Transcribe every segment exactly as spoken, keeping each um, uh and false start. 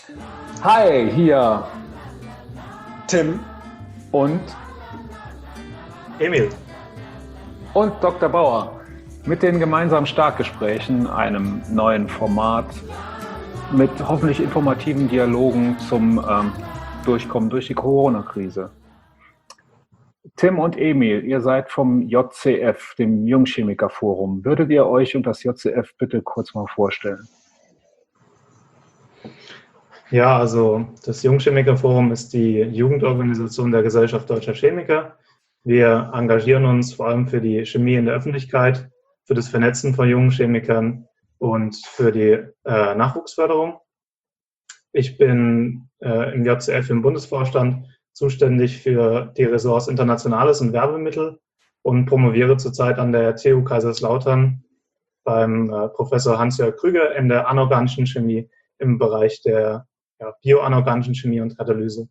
Hi, hier Tim und, Emil. und Doktor Bauer mit den gemeinsamen Starkgesprächen, einem neuen Format mit hoffentlich informativen Dialogen zum ähm, Durchkommen durch die Corona-Krise. Tim und Emil, ihr seid vom J C F, dem Jungchemiker-Forum. Würdet ihr euch und das J C F bitte kurz mal vorstellen? Ja, also das Jungchemiker-Forum ist die Jugendorganisation der Gesellschaft Deutscher Chemiker. Wir engagieren uns vor allem für die Chemie in der Öffentlichkeit, für das Vernetzen von jungen Chemikern und für die äh, Nachwuchsförderung. Ich bin äh, im J C F im Bundesvorstand zuständig für die Ressorts Internationales und Werbemittel und promoviere zurzeit an der T U Kaiserslautern beim äh, Professor Hans-Jörg Krüger in der anorganischen Chemie im Bereich der ja, bioanorganischen Chemie und Katalyse.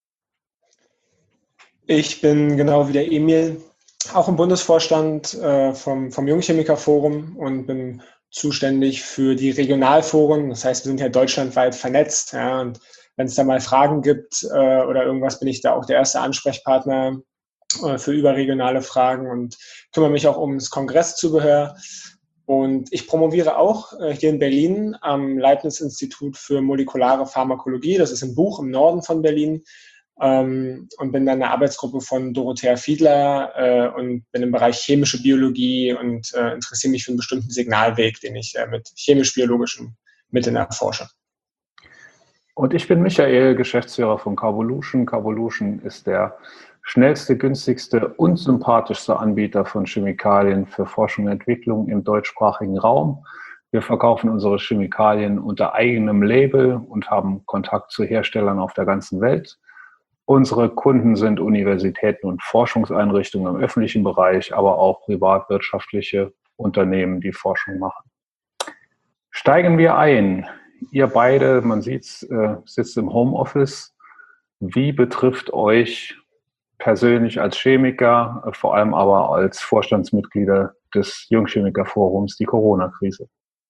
Ich bin genau wie der Emil auch im Bundesvorstand äh, vom, vom Jungchemiker-Forum und bin zuständig für die Regionalforen. Das heißt, wir sind ja deutschlandweit vernetzt. Ja, und wenn es da mal Fragen gibt äh, oder irgendwas, bin ich da auch der erste Ansprechpartner äh, für überregionale Fragen und kümmere mich auch ums Kongresszubehör. Und ich promoviere auch äh, hier in Berlin am Leibniz-Institut für molekulare Pharmakologie. Das ist ein Buch im Norden von Berlin. Ähm, und bin dann in der Arbeitsgruppe von Dorothea Fiedler äh, und bin im Bereich chemische Biologie und äh, interessiere mich für einen bestimmten Signalweg, den ich äh, mit chemisch-biologischen Mitteln erforsche. Und ich bin Michael, Geschäftsführer von Carvolution. Carvolution ist der schnellste, günstigste und sympathischste Anbieter von Chemikalien für Forschung und Entwicklung im deutschsprachigen Raum. Wir verkaufen unsere Chemikalien unter eigenem Label und haben Kontakt zu Herstellern auf der ganzen Welt. Unsere Kunden sind Universitäten und Forschungseinrichtungen im öffentlichen Bereich, aber auch privatwirtschaftliche Unternehmen, die Forschung machen. Steigen wir ein. Ihr beide, man sieht es, äh, sitzt im Homeoffice. Wie betrifft euch persönlich als Chemiker, vor allem aber als Vorstandsmitglieder des Jungchemiker-Forums, die Corona-Krise?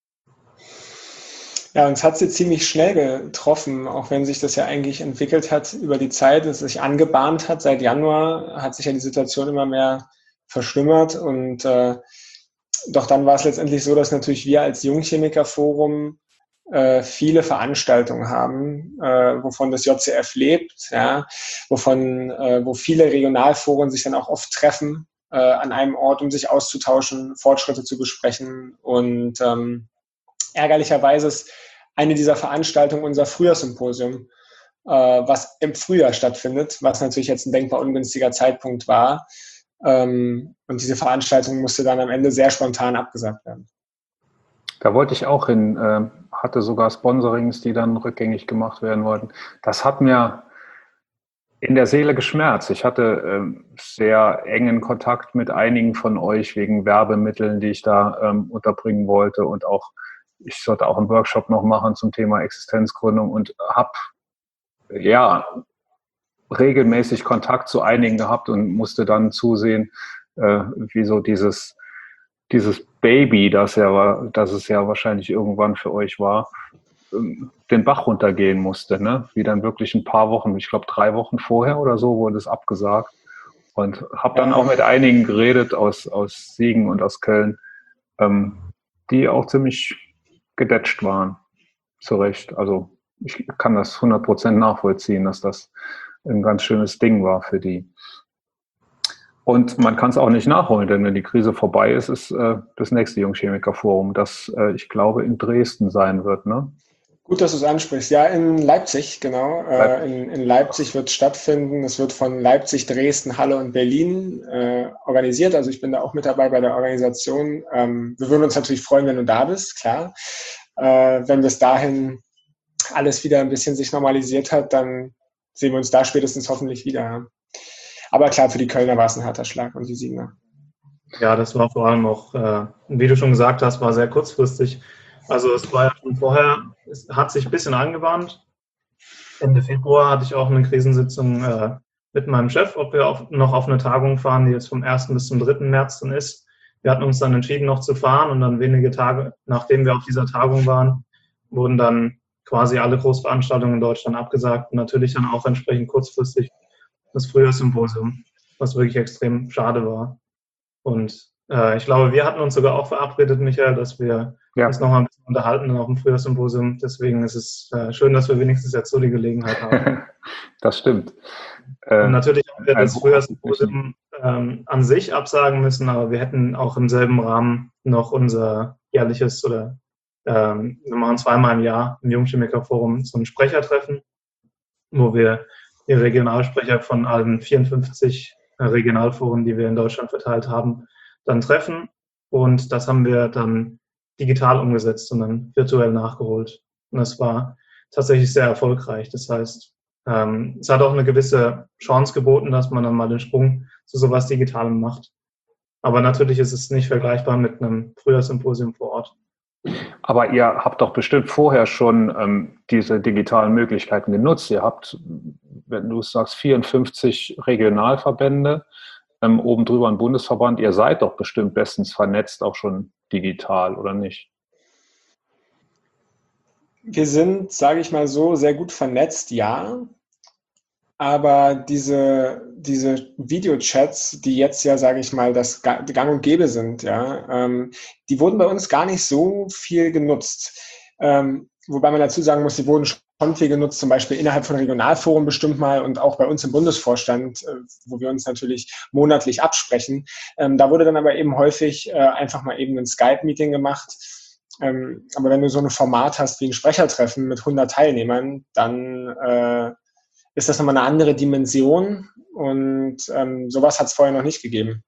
Ja, uns hat sie ziemlich schnell getroffen, auch wenn sich das ja eigentlich entwickelt hat über die Zeit, es sich angebahnt hat. Seit Januar hat sich ja die Situation immer mehr verschlimmert und äh, doch dann war es letztendlich so, dass natürlich wir als Jungchemiker-Forum äh, viele Veranstaltungen haben, äh, wovon das J C F lebt, ja, wovon, äh, wo viele Regionalforen sich dann auch oft treffen äh, an einem Ort, um sich auszutauschen, Fortschritte zu besprechen. Und ähm, ärgerlicherweise ist eine dieser Veranstaltungen unser Frühjahrssymposium, äh, was im Frühjahr stattfindet, was natürlich jetzt ein denkbar ungünstiger Zeitpunkt war. Ähm, und diese Veranstaltung musste dann am Ende sehr spontan abgesagt werden. Da wollte ich auch hin, äh, hatte sogar Sponsorings, die dann rückgängig gemacht werden wollten. Das hat mir in der Seele geschmerzt. Ich hatte ähm, sehr engen Kontakt mit einigen von euch wegen Werbemitteln, die ich da ähm, unterbringen wollte, und auch ich sollte auch einen Workshop noch machen zum Thema Existenzgründung und habe ja regelmäßig Kontakt zu einigen gehabt und musste dann zusehen, äh, wie so dieses dieses Baby, das ja war, das es ja wahrscheinlich irgendwann für euch war, den Bach runtergehen musste, ne? Wie dann wirklich ein paar Wochen, ich glaube drei Wochen vorher oder so, wurde es abgesagt. Und habe dann auch mit einigen geredet aus, aus Siegen und aus Köln, ähm, die auch ziemlich gedetscht waren, zu Recht. Also ich kann das hundert Prozent nachvollziehen, dass das ein ganz schönes Ding war für die. Und man kann es auch nicht nachholen, denn wenn die Krise vorbei ist, ist äh, das nächste Jungchemiker-Forum, das äh, ich glaube in Dresden sein wird, ne? Gut, dass du es ansprichst. Ja, in Leipzig, genau. Äh, in, in Leipzig wird es stattfinden. Es wird von Leipzig, Dresden, Halle und Berlin äh, organisiert. Also ich bin da auch mit dabei bei der Organisation. Ähm, wir würden uns natürlich freuen, wenn du da bist, klar. Äh, wenn bis dahin alles wieder ein bisschen sich normalisiert hat, dann sehen wir uns da spätestens hoffentlich wieder. Aber klar, für die Kölner war es ein harter Schlag und die Siegener. Ja, das war vor allem auch, äh, wie du schon gesagt hast, war sehr kurzfristig. Also es war ja schon vorher, es hat sich ein bisschen angebahnt. Ende Februar hatte ich auch eine Krisensitzung äh, mit meinem Chef, ob wir auf, noch auf eine Tagung fahren, die jetzt vom ersten bis zum dritten März dann ist. Wir hatten uns dann entschieden, noch zu fahren, und dann wenige Tage, nachdem wir auf dieser Tagung waren, wurden dann quasi alle Großveranstaltungen in Deutschland abgesagt und natürlich dann auch entsprechend kurzfristig das Frühjahrssymposium, was wirklich extrem schade war. Und äh, ich glaube, wir hatten uns sogar auch verabredet, Michael, dass wir ja. uns nochmal ein bisschen unterhalten auf dem Frühjahrssymposium. Deswegen ist es äh, schön, dass wir wenigstens jetzt so die Gelegenheit haben. Das stimmt. Und natürlich haben wir das Frühjahrssymposium ähm, an sich absagen müssen, aber wir hätten auch im selben Rahmen noch unser jährliches oder ähm, wir machen zweimal im Jahr im Jungchemiker-Forum so ein Sprechertreffen, wo wir die Regionalsprecher von allen vierundfünfzig Regionalforen, die wir in Deutschland verteilt haben, dann treffen. Und das haben wir dann digital umgesetzt und dann virtuell nachgeholt. Und das war tatsächlich sehr erfolgreich. Das heißt, ähm, es hat auch eine gewisse Chance geboten, dass man dann mal den Sprung zu sowas Digitalem macht. Aber natürlich ist es nicht vergleichbar mit einem Frühjahrssymposium vor Ort. Aber ihr habt doch bestimmt vorher schon ähm, diese digitalen Möglichkeiten genutzt. Ihr habt, wenn du sagst, vierundfünfzig Regionalverbände, ähm, oben drüber ein Bundesverband. Ihr seid doch bestimmt bestens vernetzt, auch schon digital, oder nicht? Wir sind, sage ich mal so, sehr gut vernetzt, ja. Aber diese, diese Videochats, die jetzt ja, sage ich mal, das Gang und Gäbe sind, ja, ähm, die wurden bei uns gar nicht so viel genutzt. Ähm, wobei man dazu sagen muss, die wurden schon viel genutzt, zum Beispiel innerhalb von Regionalforen bestimmt mal und auch bei uns im Bundesvorstand, äh, wo wir uns natürlich monatlich absprechen. Ähm, da wurde dann aber eben häufig äh, einfach mal eben ein Skype-Meeting gemacht. Ähm, aber wenn du so ein Format hast wie ein Sprechertreffen mit hundert Teilnehmern, dann äh, ist das nochmal eine andere Dimension und ähm, sowas hat es vorher noch nicht gegeben.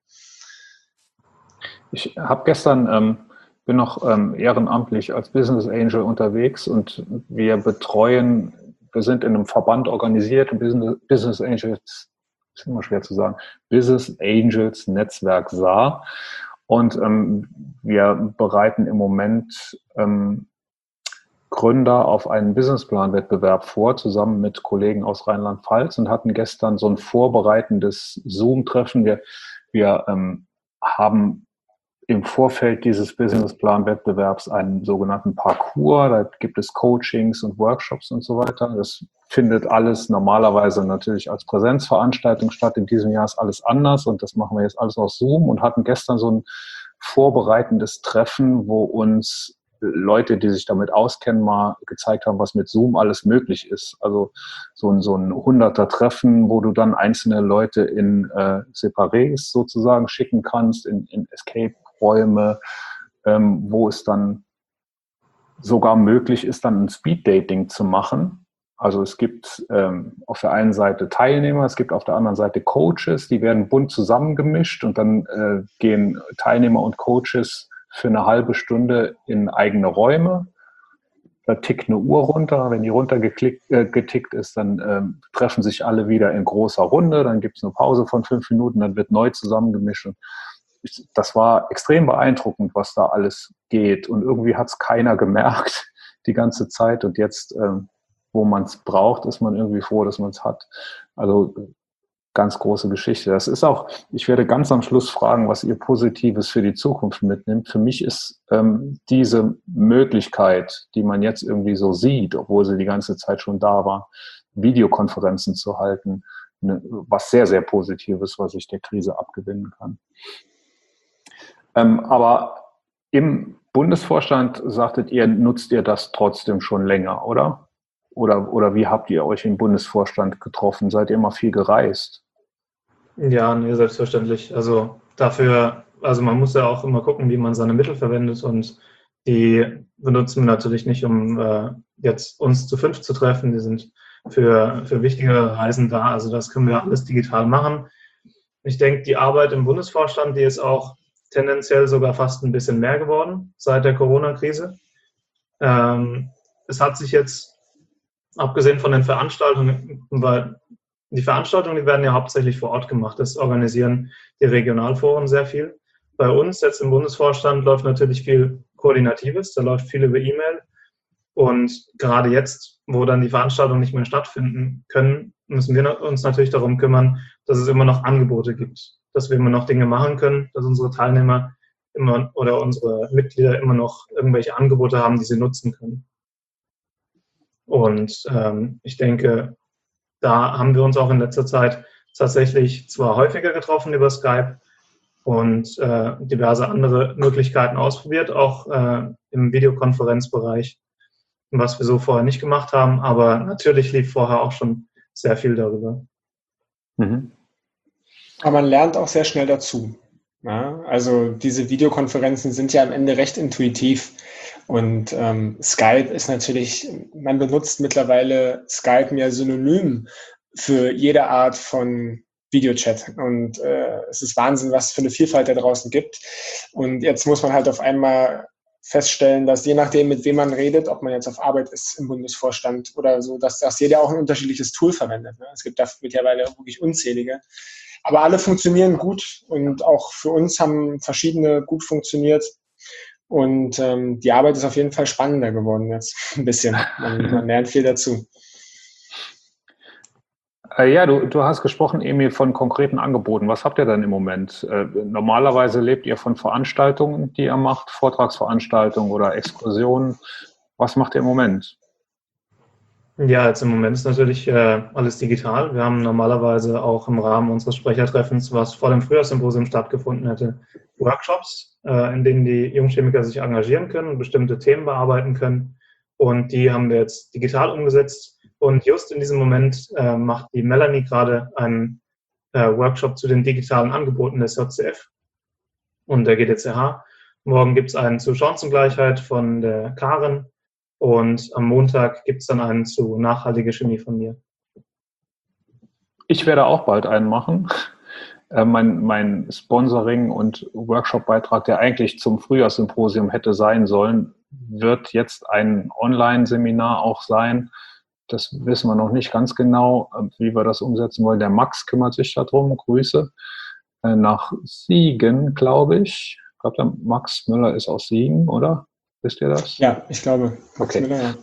Ich habe gestern, ähm, bin noch ähm, ehrenamtlich als Business Angel unterwegs und wir betreuen, wir sind in einem Verband organisiert, Business, Business Angels, ist immer schwer zu sagen, Business Angels Netzwerk Saar, und ähm, wir bereiten im Moment ähm, Gründer auf einen Businessplan-Wettbewerb vor, zusammen mit Kollegen aus Rheinland-Pfalz, und hatten gestern so ein vorbereitendes Zoom-Treffen. Wir, wir ähm, haben im Vorfeld dieses Businessplan-Wettbewerbs einen sogenannten Parcours. Da gibt es Coachings und Workshops und so weiter. Das findet alles normalerweise natürlich als Präsenzveranstaltung statt. In diesem Jahr ist alles anders und das machen wir jetzt alles aus Zoom und hatten gestern so ein vorbereitendes Treffen, wo uns Leute, die sich damit auskennen, mal gezeigt haben, was mit Zoom alles möglich ist. Also so ein, so ein Hunderter-Treffen, wo du dann einzelne Leute in äh, Separés sozusagen schicken kannst, in, in Escape-Räume, ähm, wo es dann sogar möglich ist, dann ein Speed-Dating zu machen. Also es gibt ähm, auf der einen Seite Teilnehmer, es gibt auf der anderen Seite Coaches, die werden bunt zusammengemischt und dann äh, gehen Teilnehmer und Coaches für eine halbe Stunde in eigene Räume. Da tickt eine Uhr runter. Wenn die runtergetickt äh, getickt ist, dann ähm, treffen sich alle wieder in großer Runde. Dann gibt es eine Pause von fünf Minuten, dann wird neu zusammengemischt. Und ich, das war extrem beeindruckend, was da alles geht. Und irgendwie hat es keiner gemerkt die ganze Zeit. Und jetzt, ähm, wo man es braucht, ist man irgendwie froh, dass man es hat. Also ganz große Geschichte. Das ist auch, ich werde ganz am Schluss fragen, was ihr Positives für die Zukunft mitnimmt. Für mich ist ähm, diese Möglichkeit, die man jetzt irgendwie so sieht, obwohl sie die ganze Zeit schon da war, Videokonferenzen zu halten, ne, was sehr, sehr Positives, was ich der Krise abgewinnen kann. Ähm, aber im Bundesvorstand, sagtet ihr, nutzt ihr das trotzdem schon länger, oder? Oder, oder wie habt ihr euch im Bundesvorstand getroffen? Seid ihr immer viel gereist? Ja, nee, selbstverständlich. Also dafür, also man muss ja auch immer gucken, wie man seine Mittel verwendet, und die benutzen wir natürlich nicht, um äh, jetzt uns zu fünf zu treffen. Die sind für, für wichtige Reisen da. Also das können wir alles digital machen. Ich denke, die Arbeit im Bundesvorstand, die ist auch tendenziell sogar fast ein bisschen mehr geworden seit der Corona-Krise. Ähm, es hat sich jetzt, abgesehen von den Veranstaltungen, weil die Veranstaltungen, die werden ja hauptsächlich vor Ort gemacht. Das organisieren die Regionalforen sehr viel. Bei uns jetzt im Bundesvorstand läuft natürlich viel Koordinatives, da läuft viel über E-Mail. Und gerade jetzt, wo dann die Veranstaltungen nicht mehr stattfinden können, müssen wir uns natürlich darum kümmern, dass es immer noch Angebote gibt, dass wir immer noch Dinge machen können, dass unsere Teilnehmer immer oder unsere Mitglieder immer noch irgendwelche Angebote haben, die sie nutzen können. Und ähm, ich denke, da haben wir uns auch in letzter Zeit tatsächlich zwar häufiger getroffen über Skype und äh, diverse andere Möglichkeiten ausprobiert, auch äh, im Videokonferenzbereich, was wir so vorher nicht gemacht haben, aber natürlich lief vorher auch schon sehr viel darüber. Mhm. Aber man lernt auch sehr schnell dazu. Ja? Also diese Videokonferenzen sind ja am Ende recht intuitiv und ähm, Skype ist natürlich, man benutzt mittlerweile Skype mehr synonym für jede Art von Videochat und äh, es ist Wahnsinn, was es für eine Vielfalt da draußen gibt und jetzt muss man halt auf einmal feststellen, dass je nachdem, mit wem man redet, ob man jetzt auf Arbeit ist im Bundesvorstand oder so, dass, dass jeder auch ein unterschiedliches Tool verwendet. Ne? Es gibt da mittlerweile wirklich unzählige. Aber alle funktionieren gut und auch für uns haben verschiedene gut funktioniert. Und ähm, die Arbeit ist auf jeden Fall spannender geworden jetzt ein bisschen. Man, man lernt viel dazu. Ja, du, du hast gesprochen, Emil, von konkreten Angeboten. Was habt ihr denn im Moment? Äh, normalerweise lebt ihr von Veranstaltungen, die ihr macht, Vortragsveranstaltungen oder Exkursionen. Was macht ihr im Moment? Ja, jetzt im Moment ist natürlich äh, alles digital. Wir haben normalerweise auch im Rahmen unseres Sprechertreffens, was vor dem Frühjahrssymposium stattgefunden hätte, Workshops, äh, in denen die Jungchemiker sich engagieren können und bestimmte Themen bearbeiten können. Und die haben wir jetzt digital umgesetzt. Und just in diesem Moment äh, macht die Melanie gerade einen äh, Workshop zu den digitalen Angeboten des J C F und der G D C H. Morgen gibt es einen zu Chancengleichheit von der Karen. Und am Montag gibt es dann einen zu nachhaltige Chemie von mir. Ich werde auch bald einen machen. Äh, mein, mein Sponsoring- und Workshop-Beitrag, der eigentlich zum Frühjahrssymposium hätte sein sollen, wird jetzt ein Online-Seminar auch sein. Das wissen wir noch nicht ganz genau, wie wir das umsetzen wollen. Der Max kümmert sich darum. Grüße. Äh, nach Siegen, glaube ich. Ich glaube, der Max Müller ist aus Siegen, oder? Wisst ihr das? Ja, ich glaube. Max okay. Müller, ja.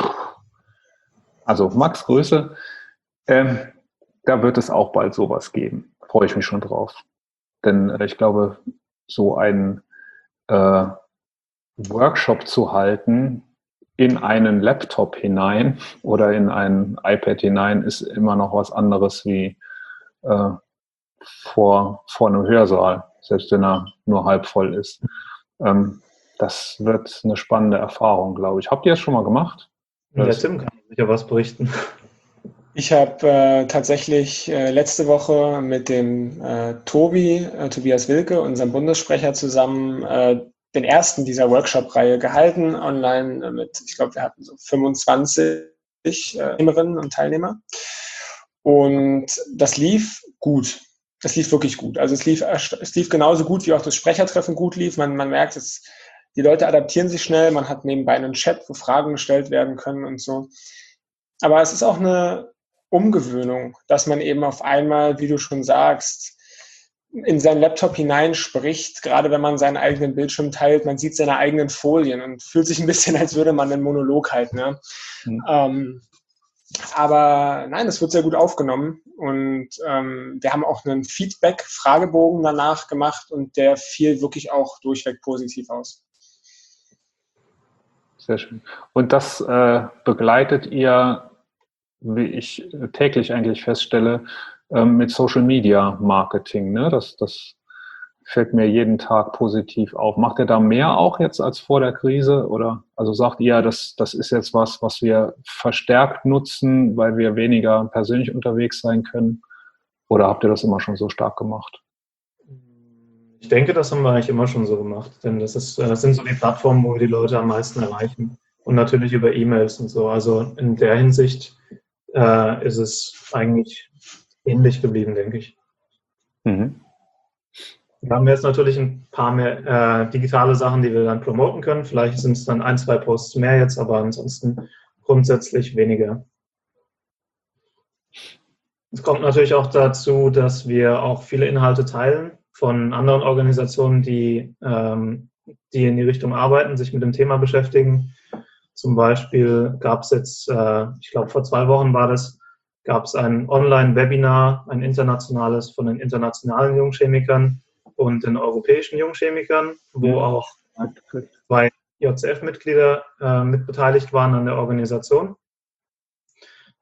Also Max, Grüße. Ähm, da wird es auch bald sowas geben. Freue ich mich schon drauf. Denn äh, ich glaube, so einen äh, Workshop zu halten in einen Laptop hinein oder in ein iPad hinein ist immer noch was anderes wie äh, vor, vor einem Hörsaal, selbst wenn er nur halb voll ist. Ähm, Das wird eine spannende Erfahrung, glaube ich. Habt ihr das schon mal gemacht? Der Tim kann sicher was berichten. Ich habe äh, tatsächlich äh, letzte Woche mit dem äh, Tobi, äh, Tobias Wilke, unserem Bundessprecher, zusammen äh, den ersten dieser Workshop-Reihe gehalten, online äh, mit, ich glaube, wir hatten so fünfundzwanzig äh, Teilnehmerinnen und Teilnehmer. Und das lief gut. Das lief wirklich gut. Also es lief, es lief genauso gut, wie auch das Sprechertreffen gut lief. Man, man merkt, es, die Leute adaptieren sich schnell. Man hat nebenbei einen Chat, wo Fragen gestellt werden können und so. Aber es ist auch eine Umgewöhnung, dass man eben auf einmal, wie du schon sagst, in seinen Laptop hineinspricht, gerade wenn man seinen eigenen Bildschirm teilt, man sieht seine eigenen Folien und fühlt sich ein bisschen, als würde man einen Monolog halten. Ne? Mhm. Ähm, aber nein, es wird sehr gut aufgenommen und ähm, wir haben auch einen Feedback-Fragebogen danach gemacht und der fiel wirklich auch durchweg positiv aus. Sehr schön. Und das äh, begleitet ihr, wie ich täglich eigentlich feststelle, äh, mit Social Media Marketing. Ne? Das, das fällt mir jeden Tag positiv auf. Macht ihr da mehr auch jetzt als vor der Krise? Oder also sagt ihr, das, das ist jetzt was, was wir verstärkt nutzen, weil wir weniger persönlich unterwegs sein können? Oder habt ihr das immer schon so stark gemacht? Ich denke, das haben wir eigentlich immer schon so gemacht, denn das, ist, das sind so die Plattformen, wo wir die Leute am meisten erreichen und natürlich über E-Mails und so. Also in der Hinsicht äh, ist es eigentlich ähnlich geblieben, denke ich. Mhm. Wir haben jetzt natürlich ein paar mehr äh, digitale Sachen, die wir dann promoten können. Vielleicht sind es dann ein, zwei Posts mehr jetzt, aber ansonsten grundsätzlich weniger. Es kommt natürlich auch dazu, dass wir auch viele Inhalte teilen von anderen Organisationen, die, ähm, die in die Richtung arbeiten, sich mit dem Thema beschäftigen. Zum Beispiel gab es jetzt, äh, ich glaube vor zwei Wochen war das, gab es ein Online-Webinar, ein internationales von den internationalen Jungchemikern und den europäischen Jungchemikern, wo auch zwei J C F-Mitglieder äh, mit beteiligt waren an der Organisation.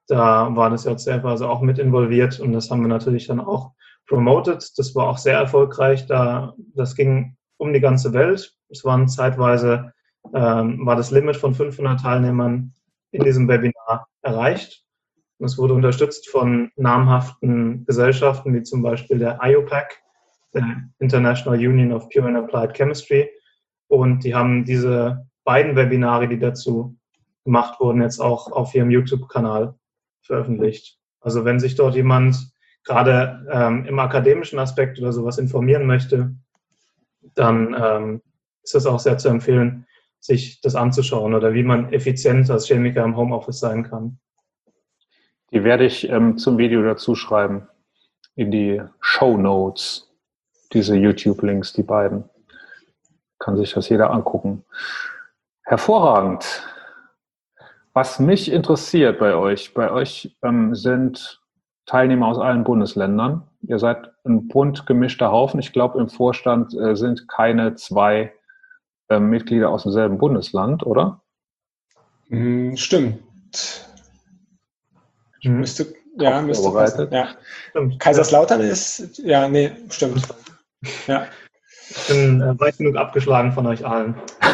Da war das J C F also auch mit involviert und das haben wir natürlich dann auch promoted. Das war auch sehr erfolgreich. Da, das ging um die ganze Welt. Es waren zeitweise, ähm, war das Limit von fünfhundert Teilnehmern in diesem Webinar erreicht. Und es wurde unterstützt von namhaften Gesellschaften, wie zum Beispiel der I U P A C, der International Union of Pure and Applied Chemistry. Und die haben diese beiden Webinare, die dazu gemacht wurden, jetzt auch auf ihrem YouTube-Kanal veröffentlicht. Also wenn sich dort jemand gerade ähm, im akademischen Aspekt oder sowas informieren möchte, dann ähm, ist es auch sehr zu empfehlen, sich das anzuschauen oder wie man effizient als Chemiker im Homeoffice sein kann. Die werde ich ähm, zum Video dazu schreiben, in die Shownotes, diese YouTube-Links, die beiden. Kann sich das jeder angucken. Hervorragend. Was mich interessiert bei euch, bei euch ähm, sind Teilnehmer aus allen Bundesländern. Ihr seid ein bunt gemischter Haufen. Ich glaube, im Vorstand äh, sind keine zwei äh, Mitglieder aus demselben Bundesland, oder? Hm, stimmt. Ich müsste, ja, müsste passen. Ja. Kaiserslautern ist, ja, nee, stimmt. Ja. Ich bin äh, weit genug abgeschlagen von euch allen.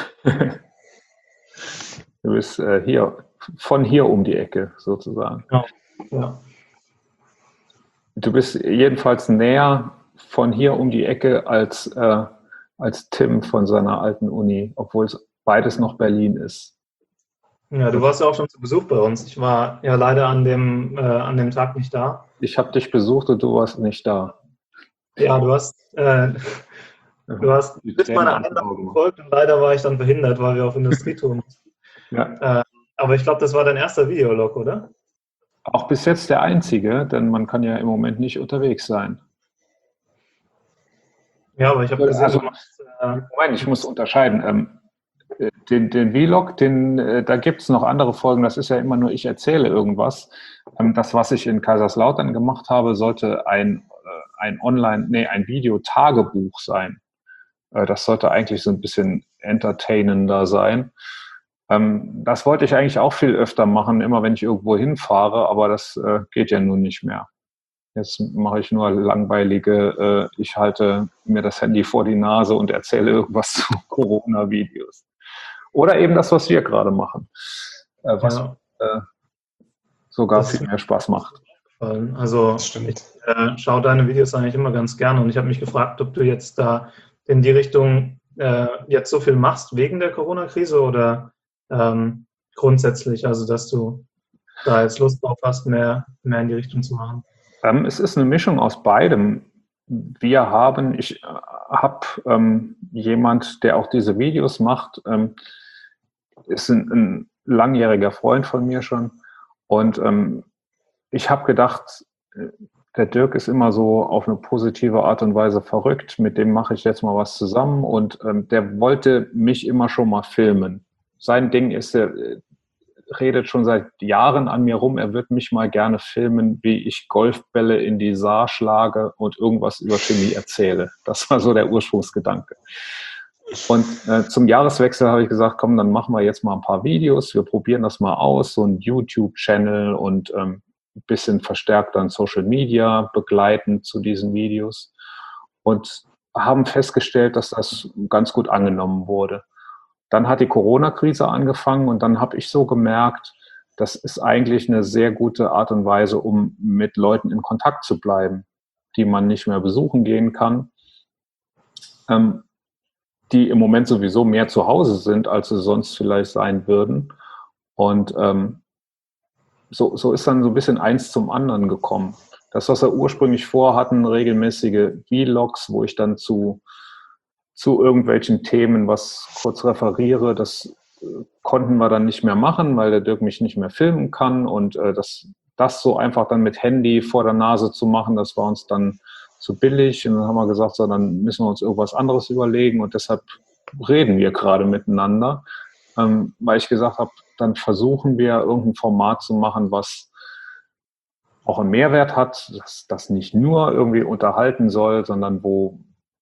Du bist äh, hier, von hier um die Ecke sozusagen. Ja. Ja. Du bist jedenfalls näher von hier um die Ecke als, äh, als Tim von seiner alten Uni, obwohl es beides noch Berlin ist. Ja, du warst ja auch schon zu Besuch bei uns. Ich war ja leider an dem, äh, an dem Tag nicht da. Ich habe dich besucht und du warst nicht da. Ja, du hast, äh, du hast bis meiner Einladung gefolgt und leider war ich dann verhindert, weil wir auf Industrietour mussten. Ja. Äh, aber ich glaube, das war dein erster Videolog, oder? Auch bis jetzt der einzige, denn man kann ja im Moment nicht unterwegs sein. Ja, aber ich habe gesehen, also, du machst, äh, Moment, ich muss unterscheiden. Ähm, den, den Vlog, den, äh, da gibt es noch andere Folgen, das ist ja immer nur, ich erzähle irgendwas. Ähm, das, was ich in Kaiserslautern gemacht habe, sollte ein, äh, ein Online, nee, ein Videotagebuch sein. Äh, das sollte eigentlich so ein bisschen entertainender sein. Ähm, das wollte ich eigentlich auch viel öfter machen, immer wenn ich irgendwo hinfahre, aber das äh, geht ja nun nicht mehr. Jetzt mache ich nur langweilige, äh, ich halte mir das Handy vor die Nase und erzähle irgendwas zu Corona-Videos. Oder eben das, was wir gerade machen, äh, was ja. äh, sogar Das viel mehr Spaß macht. Also ich äh, schaue deine Videos eigentlich immer ganz gerne und ich habe mich gefragt, ob du jetzt da in die Richtung äh, jetzt so viel machst wegen der Corona-Krise oder ähm, grundsätzlich, also dass du da jetzt Lust drauf hast, mehr, mehr in die Richtung zu machen. Ähm, es ist eine Mischung aus beidem. Wir haben, ich äh, habe ähm, jemand, der auch diese Videos macht, ähm, ist ein, ein langjähriger Freund von mir schon und ähm, ich habe gedacht, der Dirk ist immer so auf eine positive Art und Weise verrückt, mit dem mache ich jetzt mal was zusammen und ähm, der wollte mich immer schon mal filmen. Sein Ding ist, er redet schon seit Jahren an mir rum, er wird mich mal gerne filmen, wie ich Golfbälle in die Saar schlage und irgendwas über Chemie erzähle. Das war so der Ursprungsgedanke. Und äh, zum Jahreswechsel habe ich gesagt, komm, dann machen wir jetzt mal ein paar Videos, wir probieren das mal aus, so ein YouTube-Channel und ähm, ein bisschen verstärkt dann Social Media begleitend zu diesen Videos und haben festgestellt, dass das ganz gut angenommen wurde. Dann hat die Corona-Krise angefangen und dann habe ich so gemerkt, das ist eigentlich eine sehr gute Art und Weise, um mit Leuten in Kontakt zu bleiben, die man nicht mehr besuchen gehen kann, ähm, die im Moment sowieso mehr zu Hause sind, als sie sonst vielleicht sein würden. Und ähm, so, so ist dann so ein bisschen eins zum anderen gekommen. Das, was wir ursprünglich vorhatten, regelmäßige Vlogs, wo ich dann zu zu irgendwelchen Themen was kurz referiere, das äh, konnten wir dann nicht mehr machen, weil der Dirk mich nicht mehr filmen kann und äh, das, das so einfach dann mit Handy vor der Nase zu machen, das war uns dann zu billig und dann haben wir gesagt, so, dann müssen wir uns irgendwas anderes überlegen und deshalb reden wir gerade miteinander, ähm, weil ich gesagt habe, dann versuchen wir irgendein Format zu machen, was auch einen Mehrwert hat, das, das nicht nur irgendwie unterhalten soll, sondern wo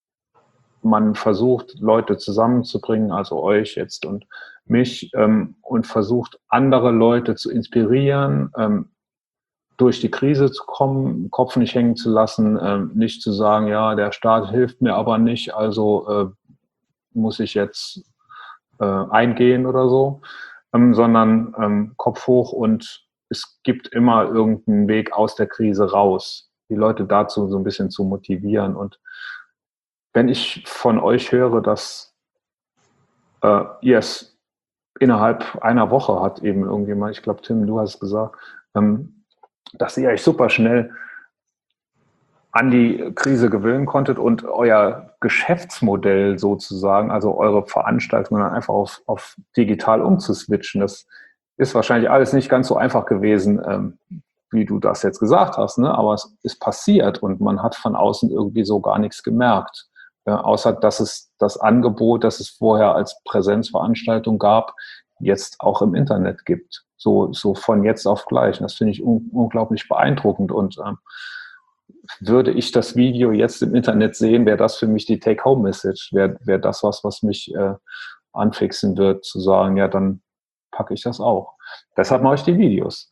man versucht, Leute zusammenzubringen, also euch jetzt und mich, ähm, und versucht, andere Leute zu inspirieren, ähm, durch die Krise zu kommen, Kopf nicht hängen zu lassen, äh, nicht zu sagen, ja, der Staat hilft mir aber nicht, also äh, muss ich jetzt äh, eingehen oder so, ähm, sondern ähm, Kopf hoch und es gibt immer irgendeinen Weg aus der Krise raus, die Leute dazu so ein bisschen zu motivieren. Und wenn ich von euch höre, dass äh, ihr es innerhalb einer Woche hat eben irgendjemand, ich glaube, Tim, du hast es gesagt, ähm, dass ihr euch super schnell an die Krise gewöhnen konntet und euer Geschäftsmodell sozusagen, also eure Veranstaltungen dann einfach auf, auf digital umzuswitchen. Das ist wahrscheinlich alles nicht ganz so einfach gewesen, ähm, wie du das jetzt gesagt hast, ne? Aber es ist passiert und man hat von außen irgendwie so gar nichts gemerkt. Ja, außer dass es das Angebot, das es vorher als Präsenzveranstaltung gab, jetzt auch im Internet gibt. So, so von jetzt auf gleich. Und das finde ich un- unglaublich beeindruckend. Und ähm, würde ich das Video jetzt im Internet sehen, wäre das für mich die Take-Home-Message. Wäre wär das was, was mich äh, anfixen wird, zu sagen, ja, dann packe ich das auch. Deshalb mache ich die Videos.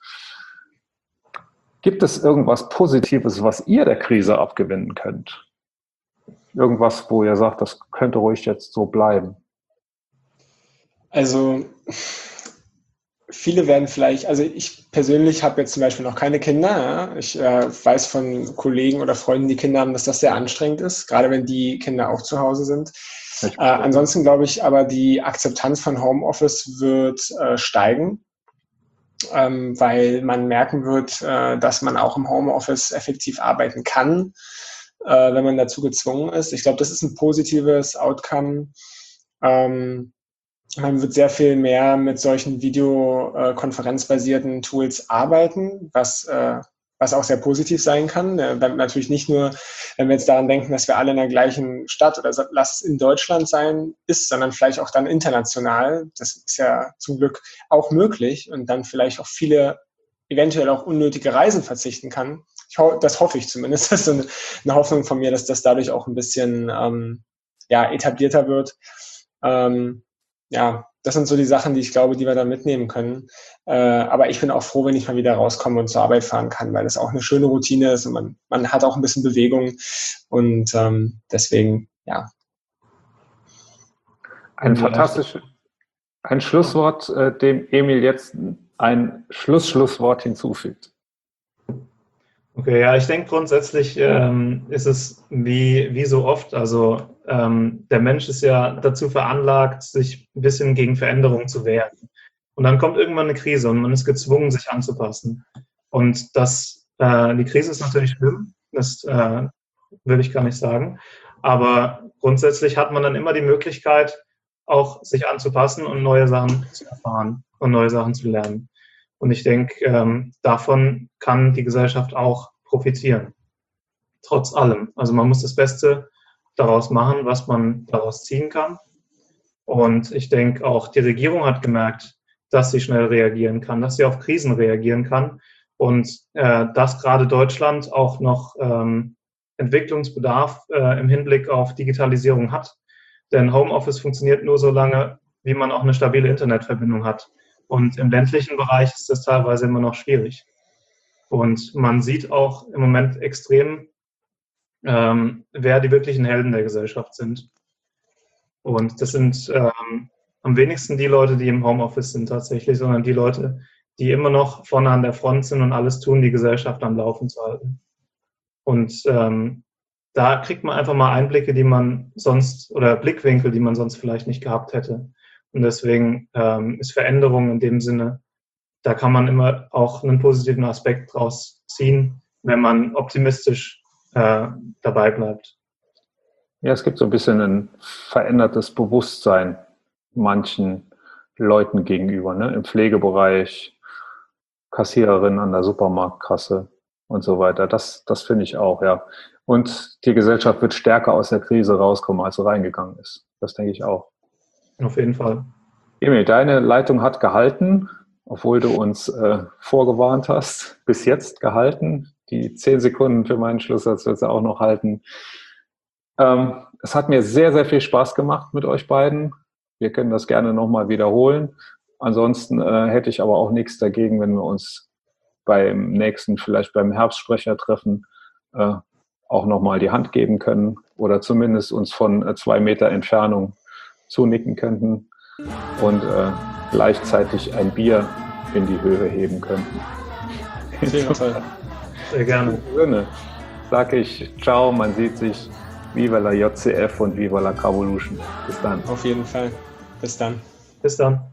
Gibt es irgendwas Positives, was ihr der Krise abgewinnen könnt? Irgendwas, wo ihr sagt, das könnte ruhig jetzt so bleiben? Also viele werden vielleicht, also ich persönlich habe jetzt zum Beispiel noch keine Kinder. Ja. Ich äh, weiß von Kollegen oder Freunden, die Kinder haben, dass das sehr anstrengend ist, gerade wenn die Kinder auch zu Hause sind. Äh, ansonsten glaube ich aber, die Akzeptanz von Homeoffice wird äh, steigen, ähm, weil man merken wird, äh, dass man auch im Homeoffice effektiv arbeiten kann, äh, wenn man dazu gezwungen ist. Ich glaube, das ist ein positives Outcome. Ähm, Man wird sehr viel mehr mit solchen videokonferenzbasierten Tools arbeiten, was, äh, was auch sehr positiv sein kann. Äh, natürlich nicht nur, wenn wir jetzt daran denken, dass wir alle in der gleichen Stadt oder lass es in Deutschland sein ist, sondern vielleicht auch dann international. Das ist ja zum Glück auch möglich und dann vielleicht auch viele eventuell auch unnötige Reisen verzichten kann. Ich ho- das hoffe ich zumindest. Das ist so eine, eine Hoffnung von mir, dass das dadurch auch ein bisschen ähm, ja, etablierter wird. Ähm, ja, das sind so die Sachen, die ich glaube, die wir da mitnehmen können. Äh, aber ich bin auch froh, wenn ich mal wieder rauskomme und zur Arbeit fahren kann, weil das auch eine schöne Routine ist und man, man hat auch ein bisschen Bewegung. Und ähm, deswegen, ja. Ein fantastisches, ein Schlusswort, äh, dem Emil jetzt ein Schluss-Schlusswort hinzufügt. Okay, ja, ich denke grundsätzlich ähm, ist es wie, wie so oft, also ähm, der Mensch ist ja dazu veranlagt, sich ein bisschen gegen Veränderungen zu wehren. Und dann kommt irgendwann eine Krise und man ist gezwungen, sich anzupassen. Und das, äh, die Krise ist natürlich schlimm, das äh, will ich gar nicht sagen. Aber grundsätzlich hat man dann immer die Möglichkeit, auch sich anzupassen und neue Sachen zu erfahren und neue Sachen zu lernen. Und ich denke, ähm, davon kann die Gesellschaft auch profitieren. Trotz allem. Also man muss das Beste daraus machen, was man daraus ziehen kann. Und ich denke auch, die Regierung hat gemerkt, dass sie schnell reagieren kann, dass sie auf Krisen reagieren kann und äh, dass gerade Deutschland auch noch ähm, Entwicklungsbedarf äh, im Hinblick auf Digitalisierung hat. Denn Homeoffice funktioniert nur so lange, wie man auch eine stabile Internetverbindung hat. Und im ländlichen Bereich ist das teilweise immer noch schwierig. Und man sieht auch im Moment extrem, ähm, wer die wirklichen Helden der Gesellschaft sind. Und das sind ähm, am wenigsten die Leute, die im Homeoffice sind tatsächlich, sondern die Leute, die immer noch vorne an der Front sind und alles tun, die Gesellschaft am Laufen zu halten. Und ähm, da kriegt man einfach mal Einblicke, die man sonst, oder Blickwinkel, die man sonst vielleicht nicht gehabt hätte. Und deswegen ähm, ist Veränderung in dem Sinne, da kann man immer auch einen positiven Aspekt draus ziehen, wenn man optimistisch äh, dabei bleibt. Ja, es gibt so ein bisschen ein verändertes Bewusstsein manchen Leuten gegenüber, ne? Im Pflegebereich, Kassiererin an der Supermarktkasse und so weiter. Das, das finde ich auch, ja. Und die Gesellschaft wird stärker aus der Krise rauskommen, als sie reingegangen ist. Das denke ich auch. Auf jeden Fall. Emil, deine Leitung hat gehalten, obwohl du uns äh, vorgewarnt hast. Bis jetzt gehalten. Die zehn Sekunden für meinen Schlusssatz wird sie auch noch halten. Ähm, es hat mir sehr, sehr viel Spaß gemacht mit euch beiden. Wir können das gerne nochmal wiederholen. Ansonsten äh, hätte ich aber auch nichts dagegen, wenn wir uns beim nächsten, vielleicht beim Herbstsprechertreffen, äh, auch nochmal die Hand geben können oder zumindest uns von äh, zwei Meter Entfernung zunicken könnten und äh, gleichzeitig ein Bier in die Höhe heben könnten. Sehr toll. Sehr gerne. In diesem Sinne sage ich ciao, man sieht sich, viva la J C F und viva la Carvolution. Bis dann. Auf jeden Fall. Bis dann. Bis dann.